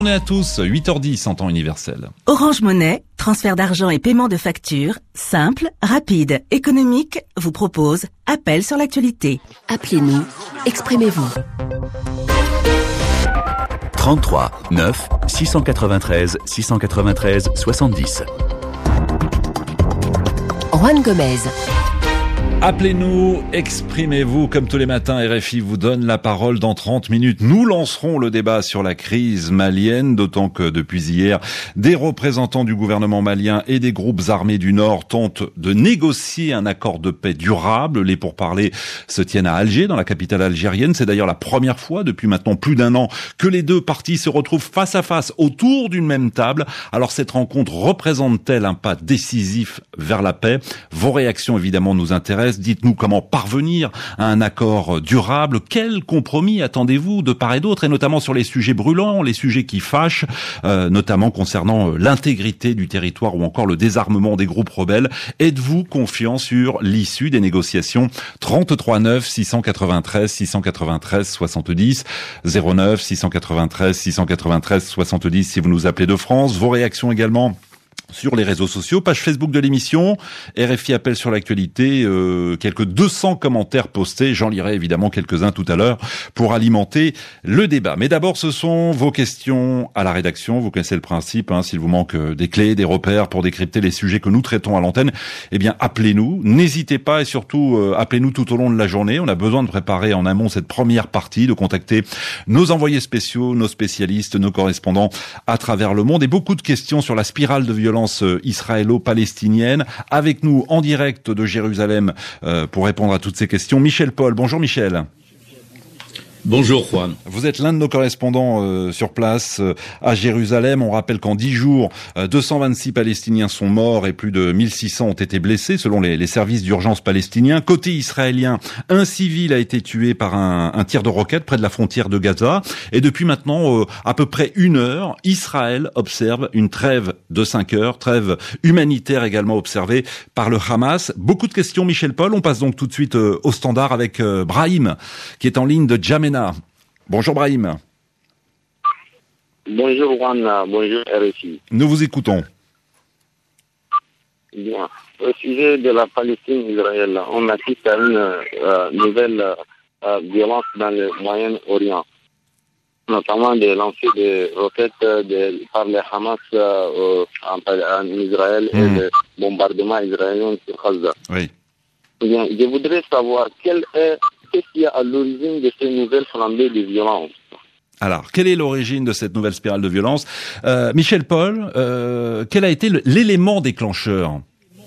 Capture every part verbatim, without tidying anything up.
On est à tous, huit heures dix en temps universel. Orange Monnaie, transfert d'argent et paiement de factures, simple, rapide, économique, vous propose appel sur l'actualité. Appelez-nous, exprimez-vous. trente-trois neuf six cent quatre-vingt-treize six cent quatre-vingt-treize soixante-dix. Juan Gomez. Appelez-nous, exprimez-vous, comme tous les matins, R F I vous donne la parole dans trente minutes. Nous lancerons le débat sur la crise malienne, d'autant que depuis hier, des représentants du gouvernement malien et des groupes armés du Nord tentent de négocier un accord de paix durable. Les pourparlers se tiennent à Alger, dans la capitale algérienne. C'est d'ailleurs la première fois depuis maintenant plus d'un an que les deux parties se retrouvent face à face autour d'une même table. Alors cette rencontre représente-t-elle un pas décisif vers la paix? Vos réactions évidemment nous intéressent. Dites-nous comment parvenir à un accord durable. Quel compromis attendez-vous de part et d'autre, et notamment sur les sujets brûlants, les sujets qui fâchent, euh, notamment concernant l'intégrité du territoire ou encore le désarmement des groupes rebelles. Êtes-vous confiant sur l'issue des négociations? Trente-trois neuf six cent quatre-vingt-treize six cent quatre-vingt-treize soixante-dix, zéro neuf six cent quatre-vingt-treize six cent quatre-vingt-treize soixante-dix si vous nous appelez de France. Vos réactions également sur les réseaux sociaux, page Facebook de l'émission, R F I appelle sur l'actualité, euh, quelques deux cents commentaires postés, j'en lirai évidemment quelques-uns tout à l'heure pour alimenter le débat. Mais d'abord, ce sont vos questions à la rédaction, vous connaissez le principe, hein, s'il vous manque des clés, des repères pour décrypter les sujets que nous traitons à l'antenne, eh bien appelez-nous, n'hésitez pas et surtout euh, appelez-nous tout au long de la journée, on a besoin de préparer en amont cette première partie, de contacter nos envoyés spéciaux, nos spécialistes, nos correspondants à travers le monde et beaucoup de questions sur la spirale de violence israélo-palestinienne. Avec nous en direct de Jérusalem euh, pour répondre à toutes ces questions, Michel Paul. Bonjour Michel. Bonjour Juan. Vous êtes l'un de nos correspondants euh, sur place euh, à Jérusalem. On rappelle qu'en dix jours, euh, deux cent vingt-six Palestiniens sont morts et plus de mille six cents ont été blessés selon les, les services d'urgence palestiniens. Côté israélien, un civil a été tué par un, un tir de roquette près de la frontière de Gaza. Et depuis maintenant euh, à peu près une heure, Israël observe une trêve de cinq heures, trêve humanitaire également observée par le Hamas. Beaucoup de questions, Michel Paul. On passe donc tout de suite euh, au standard avec euh, Brahim qui est en ligne de Djamena. Bonjour Brahim. Bonjour Juan, bonjour R F I. Nous vous écoutons. Bien. Au sujet de la Palestine-Israël, on assiste à une euh, nouvelle euh, violence dans le Moyen-Orient, notamment des lancers de roquettes de, par les Hamas euh, en, en Israël mmh. et le bombardement israélien sur Gaza. Oui. Bien, je voudrais savoir quel est Qu'est-ce qu'il y a à l'origine de ces nouvelles flambées de violence? Alors, quelle est l'origine de cette nouvelle spirale de violence? euh, Michel Paul, euh, quel a été le, l'élément déclencheur?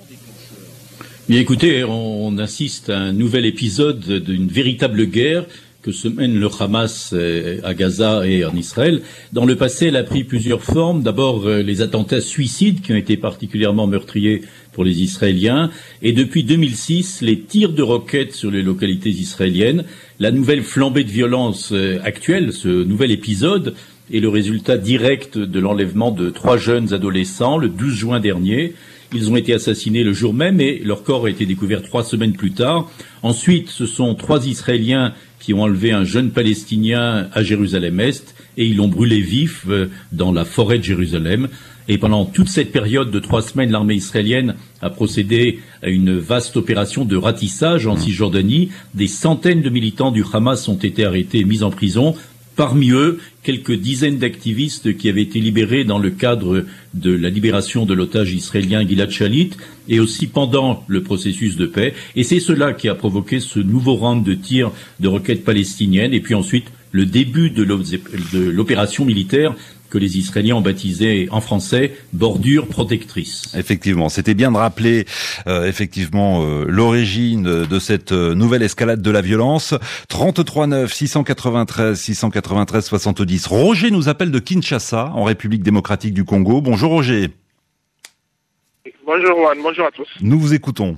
Bien écoutez, on assiste à un nouvel épisode d'une véritable guerre que se mène le Hamas à Gaza et en Israël. Dans le passé, elle a pris plusieurs formes. D'abord, les attentats suicides qui ont été particulièrement meurtriers pour les Israéliens. Et depuis deux mille six, les tirs de roquettes sur les localités israéliennes. La nouvelle flambée de violence actuelle, ce nouvel épisode, est le résultat direct de l'enlèvement de trois jeunes adolescents le douze juin dernier. Ils ont été assassinés le jour même et leur corps a été découvert trois semaines plus tard. Ensuite, ce sont trois Israéliens qui ont enlevé un jeune Palestinien à Jérusalem-Est et ils l'ont brûlé vif dans la forêt de Jérusalem. Et pendant toute cette période de trois semaines, l'armée israélienne a procédé à une vaste opération de ratissage en Cisjordanie. Des centaines de militants du Hamas ont été arrêtés et mis en prison. Parmi eux, quelques dizaines d'activistes qui avaient été libérés dans le cadre de la libération de l'otage israélien Gilad Shalit et aussi pendant le processus de paix. Et c'est cela qui a provoqué ce nouveau round de tirs de roquettes palestiniennes et puis ensuite le début de l'opération militaire que les Israéliens ont baptisé en français « bordure protectrice ». Effectivement, c'était bien de rappeler euh, effectivement euh, l'origine de cette euh, nouvelle escalade de la violence. trente-trois neuf six cent quatre-vingt-treize six cent quatre-vingt-treize soixante-dix. Roger nous appelle de Kinshasa, en République démocratique du Congo. Bonjour Roger. Bonjour Juan, bonjour à tous. Nous vous écoutons.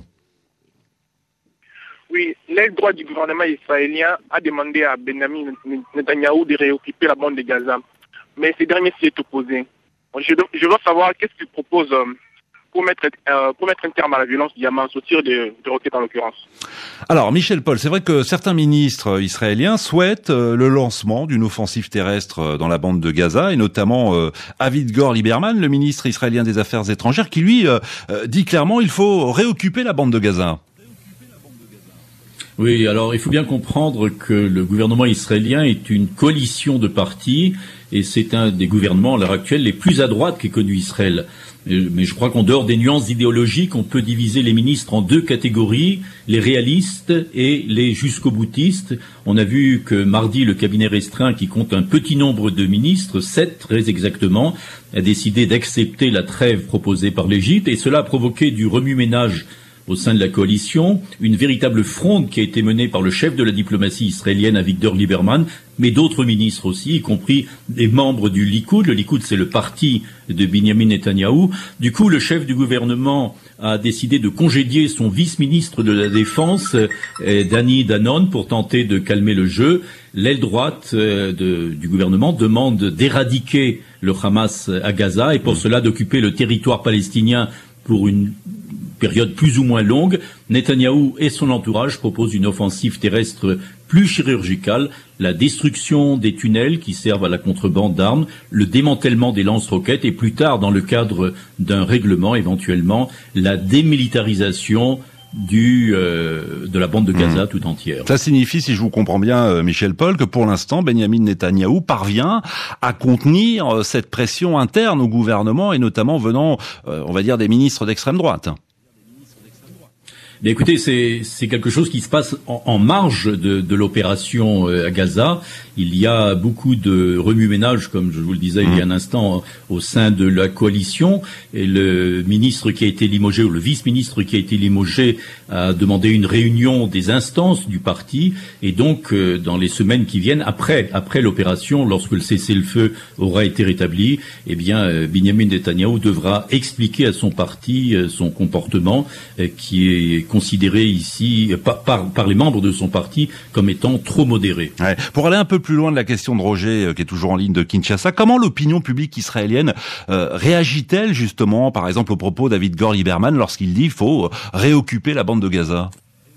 Oui, l'aile droite du gouvernement israélien a demandé à Benjamin Netanyahou de réoccuper la bande de Gaza. Mais ces derniers s'y est opposé. Je, je veux savoir qu'est-ce qu'il propose euh, pour mettre, euh, pour mettre un terme à la violence du Hamas au tir de, de roquettes en l'occurrence. Alors, Michel Paul, c'est vrai que certains ministres israéliens souhaitent le lancement d'une offensive terrestre dans la bande de Gaza, et notamment euh, Avigdor Lieberman, le ministre israélien des Affaires étrangères, qui lui euh, dit clairement il faut réoccuper la bande de Gaza. Oui, alors il faut bien comprendre que le gouvernement israélien est une coalition de partis, et c'est un des gouvernements à l'heure actuelle les plus à droite qu'ait connu Israël. Mais je crois qu'en dehors des nuances idéologiques, on peut diviser les ministres en deux catégories, les réalistes et les jusqu'au-boutistes. On a vu que mardi, le cabinet restreint, qui compte un petit nombre de ministres, sept très exactement, a décidé d'accepter la trêve proposée par l'Égypte, et cela a provoqué du remue-ménage au sein de la coalition, une véritable fronde qui a été menée par le chef de la diplomatie israélienne, Avigdor Lieberman, mais d'autres ministres aussi, y compris des membres du Likoud. Le Likoud, c'est le parti de Binyamin Netanyahou. Du coup, le chef du gouvernement a décidé de congédier son vice-ministre de la Défense, eh, Dani Danon, pour tenter de calmer le jeu. L'aile droite euh, de, du gouvernement demande d'éradiquer le Hamas à Gaza, et pour cela d'occuper le territoire palestinien pour une période plus ou moins longue. Netanyahou et son entourage proposent une offensive terrestre plus chirurgicale, la destruction des tunnels qui servent à la contrebande d'armes, le démantèlement des lance-roquettes, et plus tard, dans le cadre d'un règlement éventuellement, la démilitarisation du euh, de la bande de Gaza mmh. tout entière. Ça signifie, si je vous comprends bien, euh, Michel Paul, que pour l'instant, Benyamin Netanyahou parvient à contenir euh, cette pression interne au gouvernement, et notamment venant, euh, on va dire, des ministres d'extrême droite. Mais écoutez, c'est, c'est quelque chose qui se passe en, en marge de, de l'opération à Gaza. Il y a beaucoup de remue-ménage, comme je vous le disais mmh. il y a un instant, au sein de la coalition. Et le ministre qui a été limogé, ou le vice-ministre qui a été limogé, a demandé une réunion des instances du parti. Et donc, euh, dans les semaines qui viennent, après, après l'opération, lorsque le cessez-le-feu aura été rétabli, eh bien, euh, Binyamin Netanyahou devra expliquer à son parti euh, son comportement, euh, qui est considéré ici par, par, par les membres de son parti comme étant trop modéré. Ouais. Pour aller un peu plus loin de la question de Roger, euh, qui est toujours en ligne de Kinshasa, comment l'opinion publique israélienne euh, réagit-elle justement, par exemple, au propos d'Avigdor Lieberman lorsqu'il dit qu'il faut réoccuper la bande de Gaza?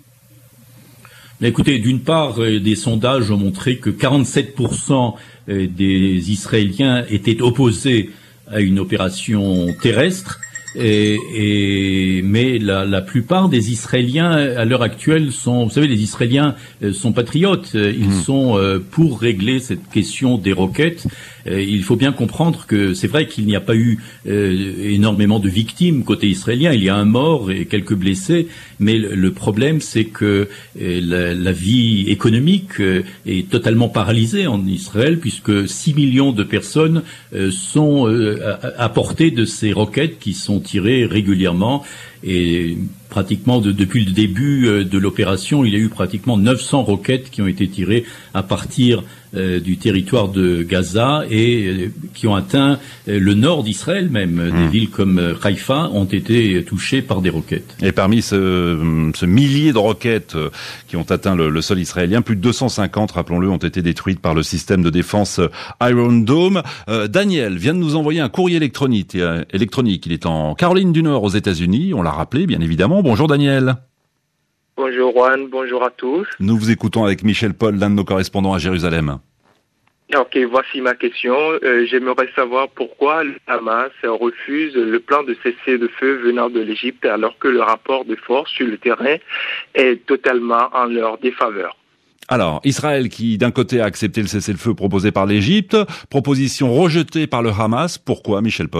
Écoutez, d'une part, euh, des sondages ont montré que quarante-sept pour cent des Israéliens étaient opposés à une opération terrestre. Et, et mais la, la plupart des Israéliens à l'heure actuelle sont, vous savez, les Israéliens sont patriotes. Ils mmh. sont euh, pour régler cette question des roquettes. Et il faut bien comprendre que c'est vrai qu'il n'y a pas eu euh, énormément de victimes côté israélien. Il y a un mort et quelques blessés, mais le, le problème c'est que euh, la, la vie économique euh, est totalement paralysée en Israël, puisque six millions de personnes euh, sont euh, à, à portée de ces roquettes qui sont tirées régulièrement. Et pratiquement de, depuis le début euh, de l'opération, il y a eu pratiquement neuf cents roquettes qui ont été tirées à partir euh, du territoire de Gaza, et euh, qui ont atteint euh, le nord d'Israël même. Mmh. Des villes comme euh, Haïfa ont été touchées par des roquettes. Et parmi ce, ce millier de roquettes euh, qui ont atteint le, le sol israélien, plus de deux cent cinquante, rappelons-le, ont été détruites par le système de défense Iron Dome. Euh, Daniel vient de nous envoyer un courrier électronique. Euh, électronique. Il est en Caroline du Nord aux États-Unis. On l'a rappelé, bien évidemment. Bonjour Daniel. Bonjour Juan, bonjour à tous. Nous vous écoutons avec Michel Paul, l'un de nos correspondants à Jérusalem. Ok, voici ma question. Euh, j'aimerais savoir pourquoi le Hamas refuse le plan de cessez-le-feu venant de l'Égypte, alors que le rapport de force sur le terrain est totalement en leur défaveur. Alors, Israël qui, d'un côté, a accepté le cessez-le-feu proposé par l'Égypte, proposition rejetée par le Hamas. Pourquoi, Michel Paul ?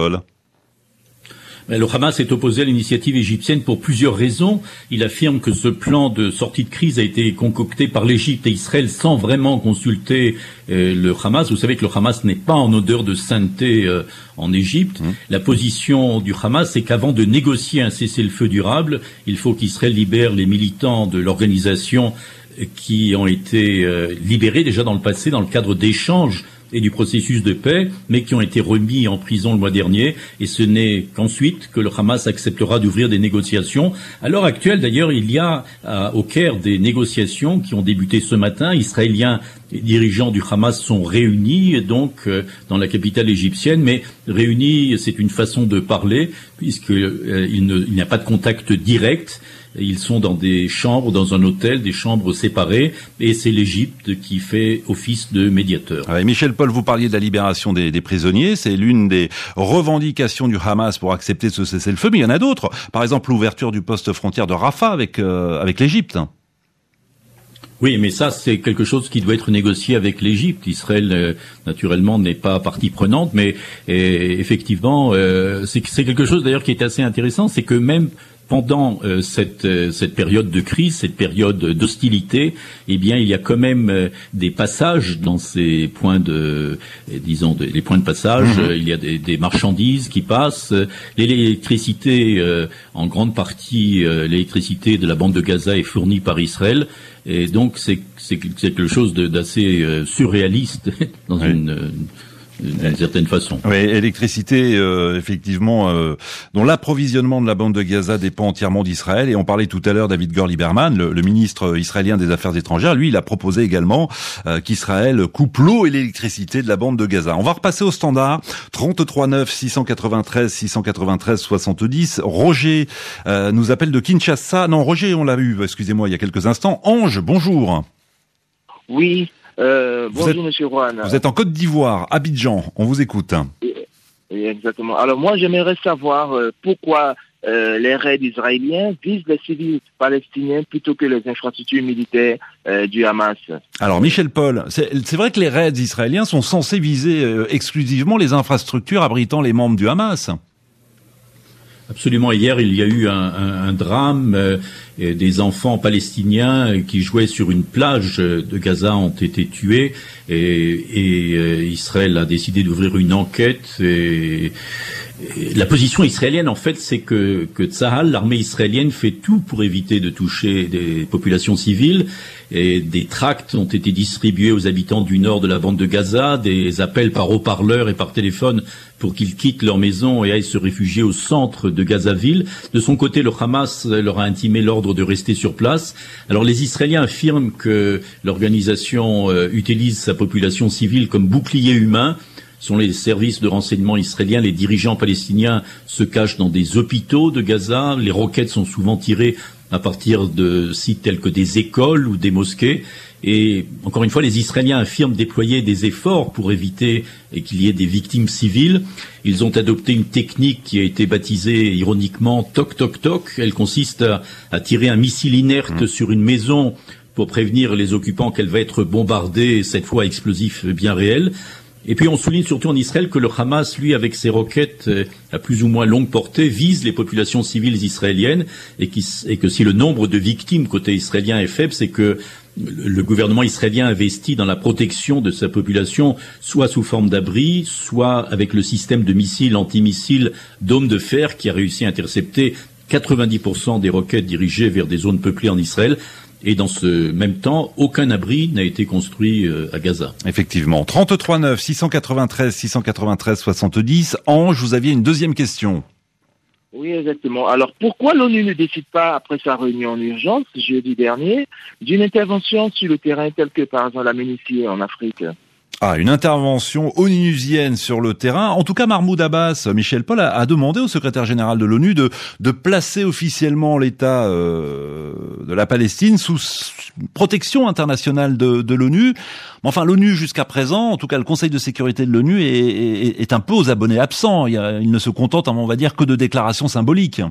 Le Hamas est opposé à l'initiative égyptienne pour plusieurs raisons. Il affirme que ce plan de sortie de crise a été concocté par l'Égypte et Israël sans vraiment consulter euh, le Hamas. Vous savez que le Hamas n'est pas en odeur de sainteté euh, en Égypte. Mmh. La position du Hamas, c'est qu'avant de négocier un cessez-le-feu durable, il faut qu'Israël libère les militants de l'organisation qui ont été euh, libérés déjà dans le passé dans le cadre d'échanges et du processus de paix, mais qui ont été remis en prison le mois dernier. Et ce n'est qu'ensuite que le Hamas acceptera d'ouvrir des négociations. À l'heure actuelle, d'ailleurs, il y a à, au Caire des négociations qui ont débuté ce matin. Israéliens et dirigeants du Hamas sont réunis, donc euh, dans la capitale égyptienne, mais réunis, c'est une façon de parler, puisque euh, il, ne, il n'y a pas de contact direct. Ils sont dans des chambres, dans un hôtel, des chambres séparées, et c'est l'Égypte qui fait office de médiateur. Ouais, Michel Paul, vous parliez de la libération des, des prisonniers, c'est l'une des revendications du Hamas pour accepter ce cessez-le-feu, mais il y en a d'autres. Par exemple, l'ouverture du poste frontière de Rafah avec, euh, avec l'Égypte. Oui, mais ça, c'est quelque chose qui doit être négocié avec l'Égypte. Israël, euh, naturellement, n'est pas partie prenante, mais et, effectivement, euh, c'est, c'est quelque chose d'ailleurs qui est assez intéressant, c'est que même pendant euh, cette, euh, cette période de crise, cette période d'hostilité, eh bien, il y a quand même euh, des passages dans ces points de, euh, disons, de, les points de passage. Mmh. Euh, il y a des, des marchandises qui passent. L'électricité, euh, en grande partie, euh, l'électricité de la bande de Gaza est fournie par Israël. Et donc, c'est, c'est, c'est quelque chose de, d'assez euh, surréaliste dans oui. une... Euh, d'une certaine façon. Oui, électricité, euh, effectivement, euh, dont l'approvisionnement de la bande de Gaza dépend entièrement d'Israël. Et on parlait tout à l'heure d'Avigdor Lieberman, le, le ministre israélien des Affaires étrangères. Lui, il a proposé également euh, qu'Israël coupe l'eau et l'électricité de la bande de Gaza. On va repasser au standard. trente-trois neuf six cent quatre-vingt-treize six cent quatre-vingt-treize soixante-dix. Roger euh, nous appelle de Kinshasa. Non, Roger, on l'a eu, excusez-moi, il y a quelques instants. Ange, bonjour. Oui. Euh, bonjour, êtes, Monsieur Juan. Vous êtes en Côte d'Ivoire, Abidjan. On vous écoute. Oui, exactement. Alors moi, j'aimerais savoir euh, pourquoi euh, les raids israéliens visent les civils palestiniens plutôt que les infrastructures militaires euh, du Hamas. Alors, Michel Paul, c'est, c'est vrai que les raids israéliens sont censés viser euh, exclusivement les infrastructures abritant les membres du Hamas. Absolument. Hier, il y a eu un, un, un drame. Euh, et des enfants palestiniens qui jouaient sur une plage de Gaza ont été tués. Et, et euh, Israël a décidé d'ouvrir une enquête. Et, et la position israélienne, en fait, c'est que, que Tsahal, l'armée israélienne, fait tout pour éviter de toucher des populations civiles. Et des tracts ont été distribués aux habitants du nord de la bande de Gaza, des appels par haut-parleur et par téléphone pour qu'ils quittent leur maison et aillent se réfugier au centre de Gazaville. De son côté, le Hamas leur a intimé l'ordre de rester sur place. Alors les Israéliens affirment que l'organisation euh, utilise sa population civile comme bouclier humain. Ce sont les services de renseignement israéliens. Les dirigeants palestiniens se cachent dans des hôpitaux de Gaza. Les roquettes sont souvent tirées à partir de sites tels que des écoles ou des mosquées. Et encore une fois, les Israéliens affirment déployer des efforts pour éviter qu'il y ait des victimes civiles. Ils ont adopté une technique qui a été baptisée ironiquement « toc toc toc ». Elle consiste à, à tirer un missile inerte mmh. sur une maison pour prévenir les occupants qu'elle va être bombardée, cette fois explosif bien réel. Et puis on souligne surtout en Israël que le Hamas, lui, avec ses roquettes à plus ou moins longue portée, vise les populations civiles israéliennes et, qui, et que si le nombre de victimes côté israélien est faible, c'est que le gouvernement israélien investit dans la protection de sa population, soit sous forme d'abri, soit avec le système de missiles antimissiles Dôme de fer qui a réussi à intercepter quatre-vingt-dix pour cent des roquettes dirigées vers des zones peuplées en Israël. Et dans ce même temps, aucun abri n'a été construit à Gaza. Effectivement. trente-trois neuf six cent quatre-vingt-treize six cent quatre-vingt-treize soixante-dix. Ange, vous aviez une deuxième question. Oui, exactement. Alors, pourquoi l'ONU ne décide pas, après sa réunion en urgence, jeudi dernier, d'une intervention sur le terrain telle que, par exemple, la MINUSTI en Afrique ? Ah, une intervention onusienne sur le terrain. En tout cas, Mahmoud Abbas, Michel Paul, a, a demandé au secrétaire général de l'ONU de, de placer officiellement l'État euh, de la Palestine sous protection internationale de, de l'ONU. Enfin, l'ONU, jusqu'à présent, en tout cas le Conseil de sécurité de l'ONU, est, est, est un peu aux abonnés absents. Il, y a, il ne se contente, on va dire, que de déclarations symboliques.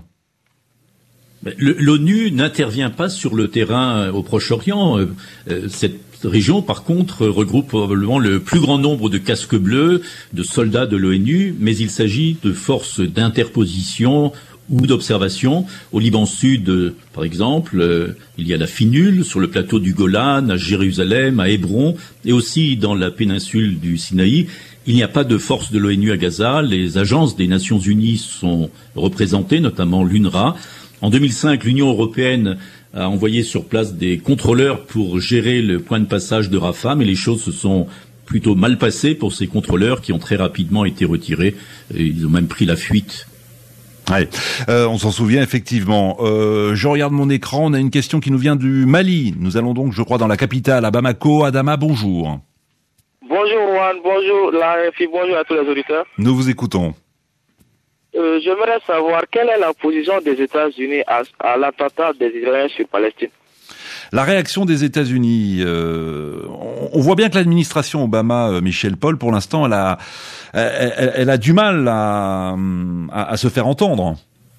L'ONU n'intervient pas sur le terrain au Proche-Orient. Cette région, par contre, regroupe probablement le plus grand nombre de casques bleus, de soldats de l'ONU, mais il s'agit de forces d'interposition ou d'observation. Au Liban Sud, par exemple, il y a la Finul sur le plateau du Golan, à Jérusalem, à Hébron, et aussi dans la péninsule du Sinaï. Il n'y a pas de force de l'ONU à Gaza. Les agences des Nations Unies sont représentées, notamment l'UNRWA. En deux mille cinq, l'Union européenne a envoyé sur place des contrôleurs pour gérer le point de passage de Rafah, mais les choses se sont plutôt mal passé pour ces contrôleurs qui ont très rapidement été retirés. Et ils ont même pris la fuite. Ouais. Euh, on s'en souvient effectivement. Euh, je regarde mon écran, on a une question qui nous vient du Mali. Nous allons donc, je crois, dans la capitale, à Bamako. Adama, bonjour. Bonjour Juan, bonjour la R F I, bonjour à tous les auditeurs. Nous vous écoutons. Euh, j'aimerais savoir quelle est la position des États-Unis à, à l'attentat des Israéliens sur Palestine. La réaction des États-Unis, euh, on, on voit bien que l'administration Obama, euh, Michel Paul, pour l'instant, elle a, elle, elle a du mal à, à, à se faire entendre.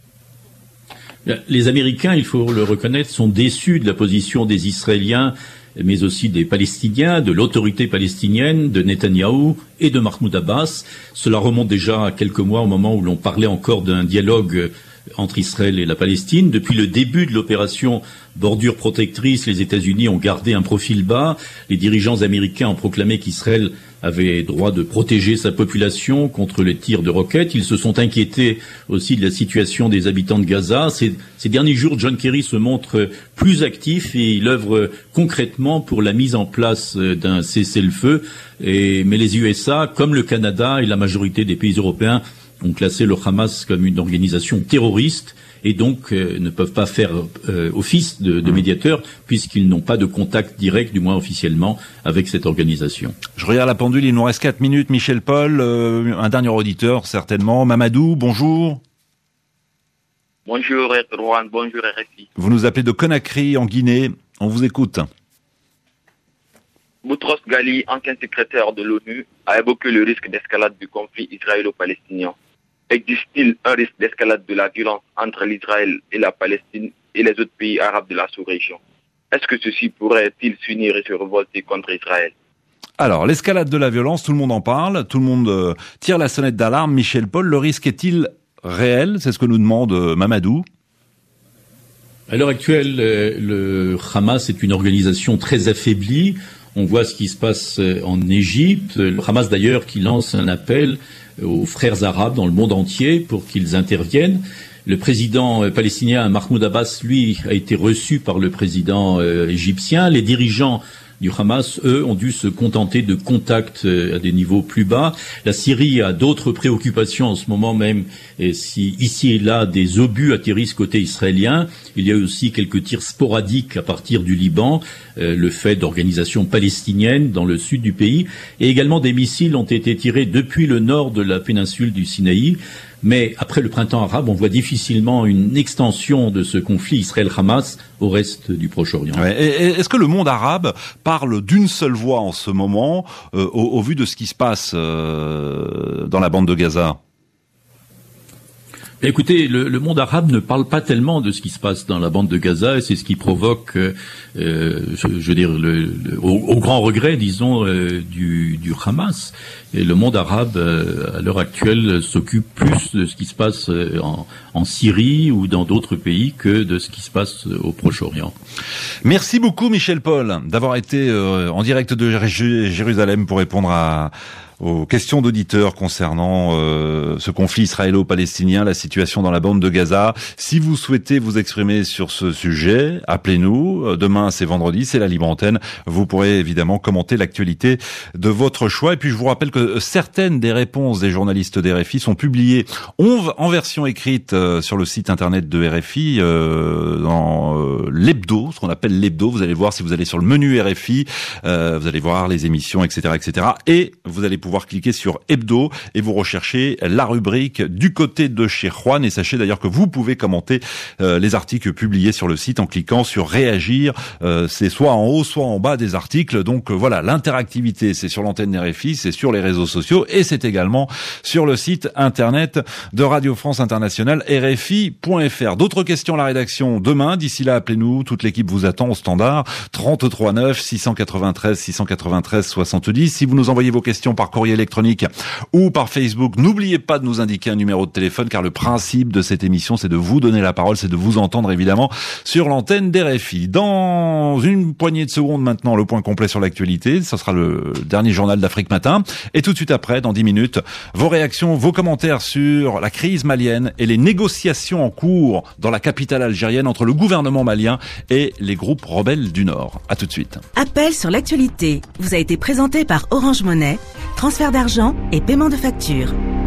Les Américains, il faut le reconnaître, sont déçus de la position des Israéliens, mais aussi des Palestiniens, de l'autorité palestinienne, de Netanyahou et de Mahmoud Abbas. Cela remonte déjà à quelques mois, au moment où l'on parlait encore d'un dialogue entre Israël et la Palestine. Depuis le début de l'opération Bordure protectrice, les États-Unis ont gardé un profil bas. Les dirigeants américains ont proclamé qu'Israël avait droit de protéger sa population contre les tirs de roquettes. Ils se sont inquiétés aussi de la situation des habitants de Gaza. Ces, ces derniers jours, John Kerry se montre plus actif et il œuvre concrètement pour la mise en place d'un cessez-le-feu. Et, mais les U S A, comme le Canada et la majorité des pays européens, ont classé le Hamas comme une organisation terroriste et donc euh, ne peuvent pas faire euh, office de, de médiateur puisqu'ils n'ont pas de contact direct, du moins officiellement, avec cette organisation. Je regarde la pendule, il nous reste quatre minutes. Michel Paul, euh, un dernier auditeur certainement. Mamadou, bonjour. Bonjour Erwan, bonjour R F I. Vous nous appelez de Conakry en Guinée, on vous écoute. Boutros Ghali, ancien secrétaire de l'ONU, a évoqué le risque d'escalade du conflit israélo-palestinien. Existe-t-il un risque d'escalade de la violence entre l'Israël et la Palestine et les autres pays arabes de la sous-région? Est-ce que ceux-ci pourraient-ils s'unir et se révolter contre Israël? Alors, l'escalade de la violence, tout le monde en parle, tout le monde euh, tire la sonnette d'alarme. Michel Paul, le risque est-il réel? C'est ce que nous demande euh, Mamadou. À l'heure actuelle, euh, le Hamas est une organisation très affaiblie. On voit ce qui se passe en Égypte. Le Hamas d'ailleurs qui lance un appel aux frères arabes dans le monde entier pour qu'ils interviennent. Le président palestinien Mahmoud Abbas, lui, a été reçu par le président euh, égyptien. Les dirigeants du Hamas, eux, ont dû se contenter de contacts à des niveaux plus bas. La Syrie a d'autres préoccupations en ce moment même, et si ici et là des obus atterrissent côté israélien. Il y a aussi quelques tirs sporadiques à partir du Liban, euh, le fait d'organisations palestiniennes dans le sud du pays, et également des missiles ont été tirés depuis le nord de la péninsule du Sinaï. Mais après le printemps arabe, on voit difficilement une extension de ce conflit Israël-Hamas au reste du Proche-Orient. Ouais. Et est-ce que le monde arabe parle d'une seule voix en ce moment, euh, au, au vu de ce qui se passe euh, dans la bande de Gaza ? Écoutez, le, le monde arabe ne parle pas tellement de ce qui se passe dans la bande de Gaza et c'est ce qui provoque, euh, je, je veux dire, le, le, au, au grand regret, disons, euh, du, du Hamas. Et le monde arabe, euh, à l'heure actuelle, s'occupe plus de ce qui se passe en, en Syrie ou dans d'autres pays que de ce qui se passe au Proche-Orient. Merci beaucoup, Michel Paul, d'avoir été euh, en direct de Jérusalem pour répondre à aux questions d'auditeurs concernant euh, ce conflit israélo-palestinien, la situation dans la bande de Gaza. Si vous souhaitez vous exprimer sur ce sujet, appelez-nous. Demain, c'est vendredi, c'est la libre antenne. Vous pourrez évidemment commenter l'actualité de votre choix. Et puis, je vous rappelle que certaines des réponses des journalistes d'R F I sont publiées en version écrite euh, sur le site internet de R F I, euh, dans euh, l'hebdo, ce qu'on appelle l'hebdo. Vous allez voir si vous allez sur le menu R F I, euh, vous allez voir les émissions, et cetera, et cetera. Et vous allez pouvoir cliquer sur Hebdo et vous recherchez la rubrique du côté de chez Juan. Et sachez d'ailleurs que vous pouvez commenter euh, les articles publiés sur le site en cliquant sur réagir. Euh, c'est soit en haut, soit en bas des articles. Donc euh, voilà, l'interactivité, c'est sur l'antenne R F I, c'est sur les réseaux sociaux et c'est également sur le site internet de Radio France Internationale, R F I point F R. D'autres questions à la rédaction demain. D'ici là, appelez-nous. Toute l'équipe vous attend au standard trente-trois neuf six cent quatre-vingt-treize six cent quatre-vingt-treize soixante-dix. Si vous nous envoyez vos questions par courrier, courrier électronique ou par Facebook. N'oubliez pas de nous indiquer un numéro de téléphone, car le principe de cette émission, c'est de vous donner la parole, c'est de vous entendre évidemment sur l'antenne d'R F I. Dans une poignée de secondes maintenant, le point complet sur l'actualité. Ce sera le dernier journal d'Afrique Matin. Et tout de suite après, dans dix minutes, vos réactions, vos commentaires sur la crise malienne et les négociations en cours dans la capitale algérienne entre le gouvernement malien et les groupes rebelles du Nord. À tout de suite. Appel sur l'actualité vous a été présenté par Orange Monnaie, transfert d'argent et paiement de factures.